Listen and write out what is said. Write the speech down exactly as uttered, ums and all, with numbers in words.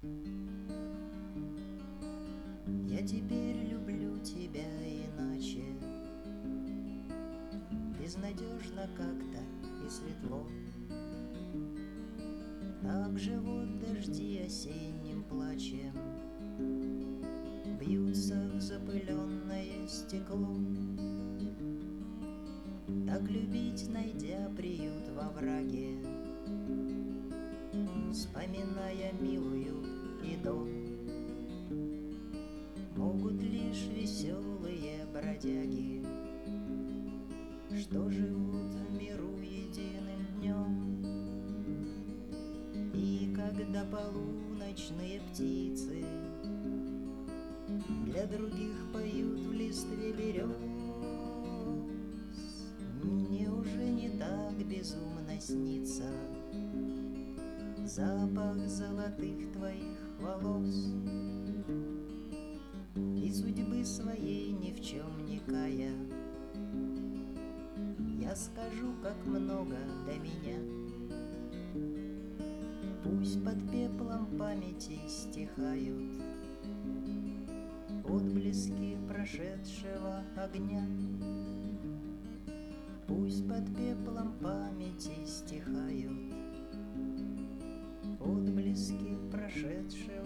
Я теперь люблю тебя иначе, безнадежно как-то и светло. Так живут дожди осенним плачем, бьются в запыленное стекло. Так любить, найдя приют во враге, вспоминая милую и до, могут лишь веселые бродяги, что живут в миру единым днем. И когда полуночные птицы для других поют в листве берез, мне уже не так безумно снится запах золотых твоих волос. И судьбы своей ни в чем не кая, я скажу, как много до меня. Пусть под пеплом памяти стихают отблески прошедшего огня. Пусть под пеплом памяти стихают отблески прошедшего